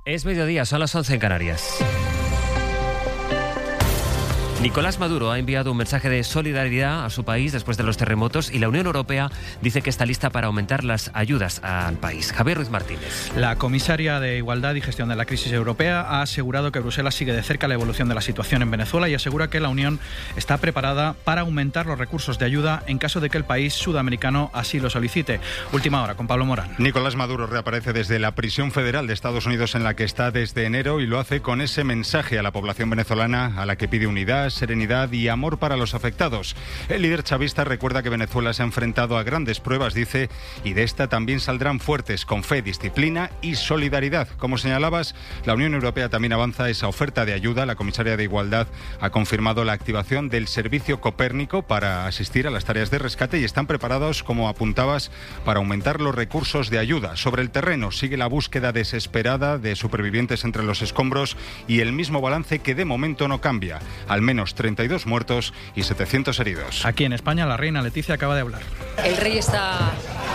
Es mediodía, son las 11 en Canarias. Nicolás Maduro ha enviado un mensaje de solidaridad a su país después de los terremotos y la Unión Europea dice que está lista para aumentar las ayudas al país. Javier Ruiz Martínez. La comisaria de Igualdad y Gestión de la Crisis Europea ha asegurado que Bruselas sigue de cerca la evolución de la situación en Venezuela y asegura que la Unión está preparada para aumentar los recursos de ayuda en caso de que el país sudamericano así lo solicite. Última hora con Pablo Morán. Nicolás Maduro reaparece desde la prisión federal de Estados Unidos en la que está desde enero y lo hace con ese mensaje a la población venezolana a la que pide unidad, serenidad y amor para los afectados. El líder chavista recuerda que Venezuela se ha enfrentado a grandes pruebas, dice, y de esta también saldrán fuertes con fe, disciplina y solidaridad. Como señalabas, la Unión Europea también avanza esa oferta de ayuda. La comisaria de Igualdad ha confirmado la activación del servicio Copérnico para asistir a las tareas de rescate y están preparados, como apuntabas, para aumentar los recursos de ayuda. Sobre el terreno sigue la búsqueda desesperada de supervivientes entre los escombros y el mismo balance que de momento no cambia. Al menos 32 muertos y 700 heridos. Aquí en España la reina Leticia acaba de hablar. El rey está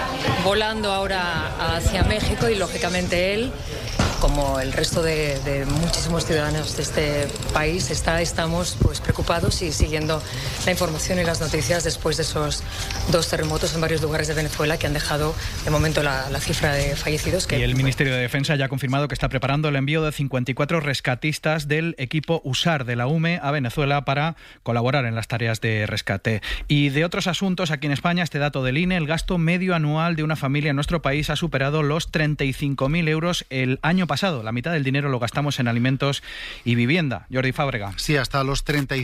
volando ahora hacia México y lógicamente él, como el resto de muchísimos ciudadanos de este país, estamos pues preocupados y siguiendo la información y las noticias después de esos 2 terremotos en varios lugares de Venezuela que han dejado de momento la cifra de fallecidos. Y el Ministerio de Defensa ya ha confirmado que está preparando el envío de 54 rescatistas del equipo USAR de la UME a Venezuela para colaborar en las tareas de rescate. Y de otros asuntos, aquí en España, este dato del INE, el gasto medio anual de una familia en nuestro país ha superado los 35.000 euros el año pasado. La mitad del dinero lo gastamos en alimentos y vivienda. Jordi Fábrega. Sí, hasta los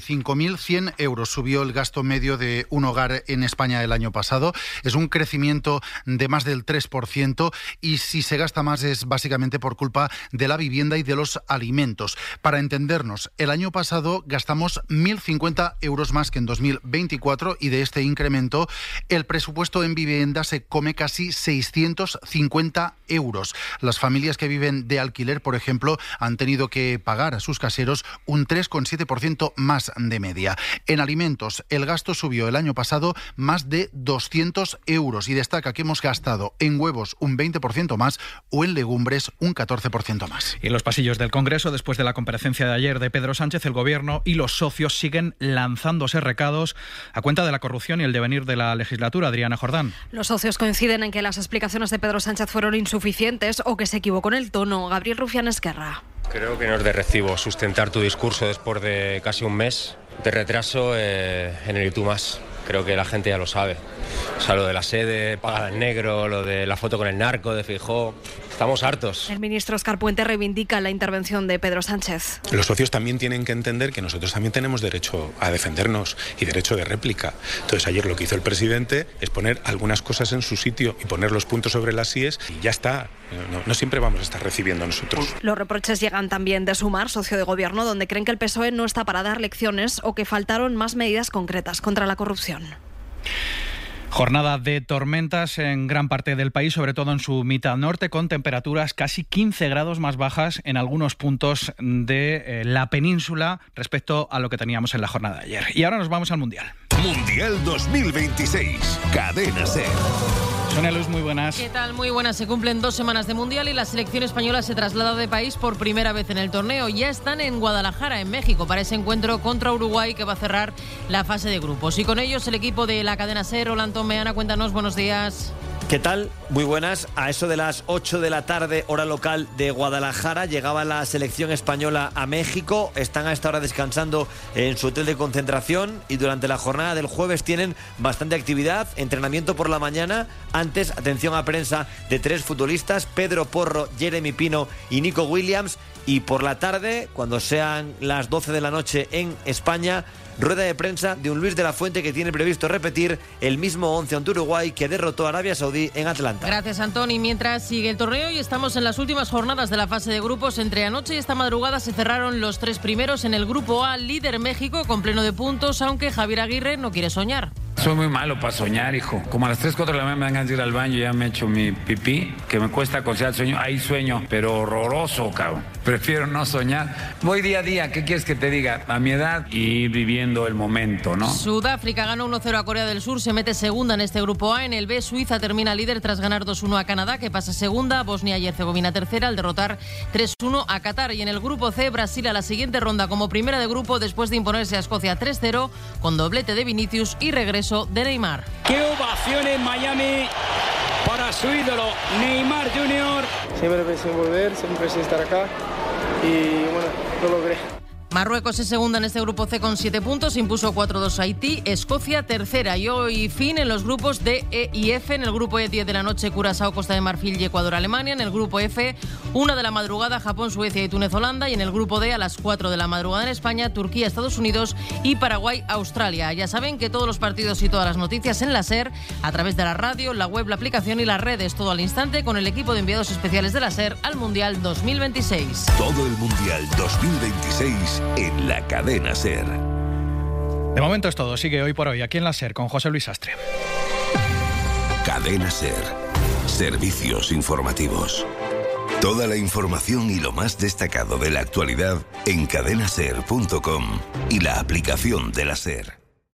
35.100 euros subió el gasto medio de un hogar en España el año pasado. Es un crecimiento de más del 3% y si se gasta más es básicamente por culpa de la vivienda y de los alimentos. Para entendernos, el año pasado gastamos 1.050 euros más que en 2024 y de este incremento el presupuesto en vivienda se come casi 650 euros. Las familias que viven de alquiler, por ejemplo, han tenido que pagar a sus caseros un 3,7% más de media. En alimentos, el gasto subió el año pasado más de 200 euros y destaca que hemos gastado en huevos un 20% más o en legumbres un 14% más. Y en los pasillos del Congreso, después de la comparecencia de ayer de Pedro Sánchez, el Gobierno y los socios siguen lanzándose recados a cuenta de la corrupción y el devenir de la legislatura. Adriana Jordán. Los socios coinciden en que las explicaciones de Pedro Sánchez fueron insuficientes o que se equivocó en el tono. Gabriel Rufián Esquerra. Creo que no es de recibo sustentar tu discurso después de casi un mes de retraso en el Y Tú Más. Creo que la gente ya lo sabe. O sea, lo de la sede pagada en negro, lo de la foto con el narco de Feijóo. Estamos hartos. El ministro Óscar Puente reivindica la intervención de Pedro Sánchez. Los socios también tienen que entender que nosotros también tenemos derecho a defendernos y derecho de réplica. Entonces ayer lo que hizo el presidente es poner algunas cosas en su sitio y poner los puntos sobre las íes y ya está. No siempre vamos a estar recibiendo nosotros. Los reproches llegan también de Sumar, socio de gobierno, donde creen que el PSOE no está para dar lecciones o que faltaron más medidas concretas contra la corrupción. Jornada de tormentas en gran parte del país, sobre todo en su mitad norte, con temperaturas casi 15 grados más bajas en algunos puntos de la península respecto a lo que teníamos en la jornada de ayer. Y ahora nos vamos al Mundial. Mundial 2026, Cadena SER. Sonia Luz, muy buenas. ¿Qué tal? Muy buenas. Se cumplen 2 semanas de Mundial y la selección española se traslada de país por primera vez en el torneo. Ya están en Guadalajara, en México, para ese encuentro contra Uruguay que va a cerrar la fase de grupos. Y con ellos el equipo de la cadena SER. Rolando Meana, cuéntanos, buenos días. ¿Qué tal? Muy buenas. A eso de las 8 de la tarde, hora local de Guadalajara, llegaba la selección española a México. Están a esta hora descansando en su hotel de concentración y durante la jornada del jueves tienen bastante actividad. Entrenamiento por la mañana. Antes, atención a prensa de 3 futbolistas, Pedro Porro, Jeremy Pino y Nico Williams. Y por la tarde, cuando sean las 12 de la noche en España, rueda de prensa de un Luis de la Fuente que tiene previsto repetir el mismo 11 ante Uruguay que derrotó a Arabia Saudí en Atlanta. Gracias, Antoni. Mientras sigue el torneo y estamos en las últimas jornadas de la fase de grupos, entre anoche y esta madrugada se cerraron los 3 primeros en el grupo A, líder México con pleno de puntos, aunque Javier Aguirre no quiere soñar. Soy muy malo para soñar, hijo. Como a las 3, 4 de la mañana me dan ganas de ir al baño, ya me echo mi pipí, que me cuesta conciliar el sueño. Ahí sueño, pero horroroso, cabrón. Prefiero no soñar. Voy día a día, ¿qué quieres que te diga? A mi edad y ir viviendo el momento, ¿no? Sudáfrica ganó 1-0 a Corea del Sur, se mete segunda en este grupo A. En el B, Suiza termina líder tras ganar 2-1 a Canadá, que pasa segunda. Bosnia y Herzegovina tercera al derrotar 3-1 a Qatar. Y en el grupo C, Brasil a la siguiente ronda como primera de grupo después de imponerse a Escocia 3-0 con doblete de Vinicius y regreso de Neymar. ¡Qué ovación en Miami para su ídolo Neymar Jr.! Siempre pensé en volver, siempre pensé en estar acá y bueno, lo logré. Marruecos es segunda en este grupo C con 7 puntos, impuso 4-2 a Haití. Escocia tercera y hoy fin en los grupos D, E y F. En el grupo E, 10 de la noche, Curazao, Costa de Marfil y Ecuador, Alemania. En el grupo F, 1 de la madrugada, Japón, Suecia y Túnez, Holanda. Y en el grupo D, a las 4 de la madrugada en España, Turquía, Estados Unidos y Paraguay, Australia. Ya saben que todos los partidos y todas las noticias en la SER, a través de la radio, la web, la aplicación y las redes, todo al instante con el equipo de enviados especiales de la SER al Mundial 2026. Todo el Mundial 2026 en la cadena SER. De momento es todo. Sigue Hoy por Hoy aquí en la SER con José Luis Astre. Cadena SER. Servicios informativos. Toda la información y lo más destacado de la actualidad en cadenaser.com y la aplicación de la SER.